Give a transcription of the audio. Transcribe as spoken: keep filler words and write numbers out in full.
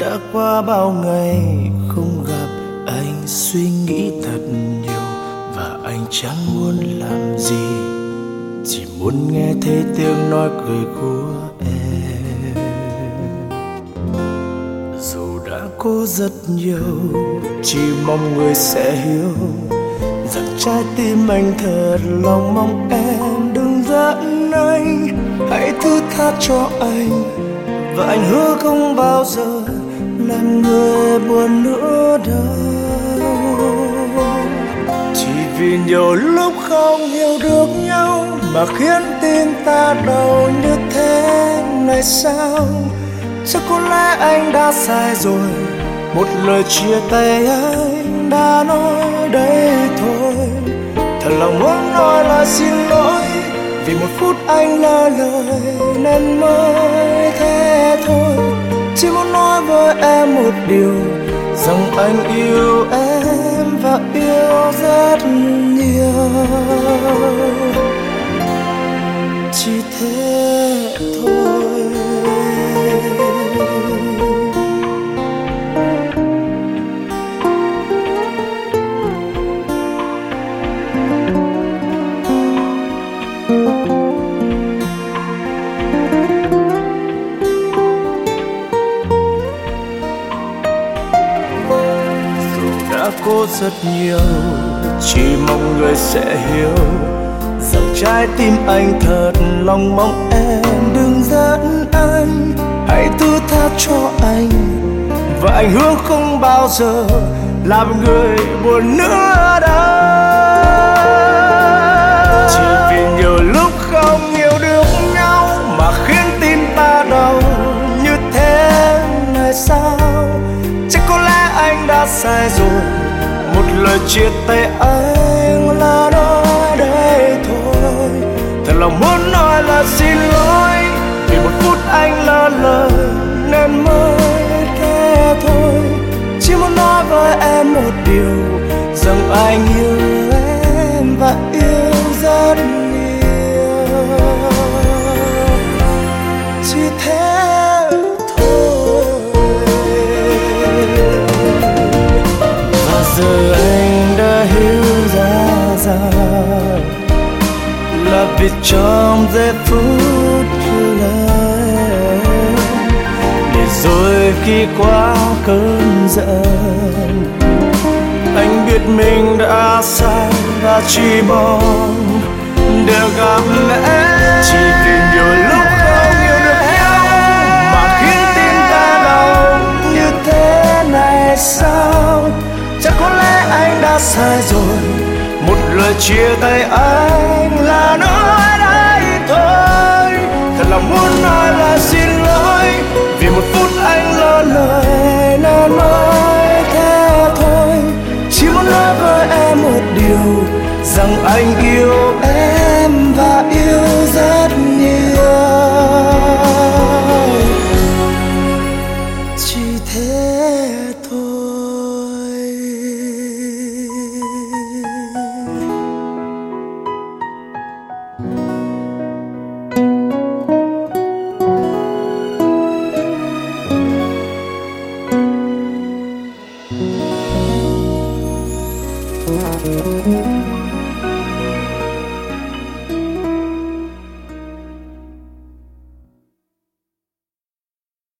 Đã qua bao ngày không gặp, anh suy nghĩ thật nhiều và anh chẳng muốn làm gì, chỉ muốn nghe thấy tiếng nói cười của em. Dù đã cố rất nhiều, chỉ mong người sẽ hiểu rằng trái tim anh thật lòng mong em đừng giận anh, hãy thứ tha cho anh và anh hứa không bao giờ làm người buồn nữa đâu. Chỉ vì nhiều lúc không hiểu được nhau mà khiến tim ta đau như thế này sao? Chắc có lẽ anh đã sai rồi, một lời chia tay anh đã nói đây thôi. Thật lòng muốn nói lời xin lỗi, vì một phút anh lỡ lời nên mới thế thôi. Chỉ muốn nói với em một điều, rằng anh yêu em và yêu rất nhiều. Chỉ thế thôi. Cố rất nhiều, chỉ mong người sẽ hiểu rằng trái tim anh thật lòng mong em đừng giận anh, hãy thứ tha cho anh và anh hứa không bao giờ làm người buồn nữa đâu. Chỉ vì nhiều lúc không hiểu được nhau mà khiến tim ta đau như thế này sao? Chắc có lẽ anh đã sai rồi, một lời chia tay anh là nói đây thôi. Thật lòng muốn nói là xin lỗi, vì một phút anh lỡ lời nên mới thế thôi. Chỉ muốn nói với em một điều, rằng anh yêu em và yêu rất nhiều. Chỉ thế thôi. Và giờ anh đã hiểu ra rằng là vì trong giây phút yêu em, để rồi khi qua cơn giận anh biết mình đã sai và chỉ mong được gặp em. Chỉ vì nhiều lúc không hiểu được nhau mà khiến tim ta đau như thế này sao? Chắc có lẽ anh đã sai rồi, một lời chia tay anh là nói đây thôi. Thật lòng muốn nói là xin lỗi, vì một phút anh lỡ lời nên mới thế thôi. Chỉ muốn nói với em một điều, rằng anh yêu em và yêu rất nhiều. Chỉ thế thôi. Thank you.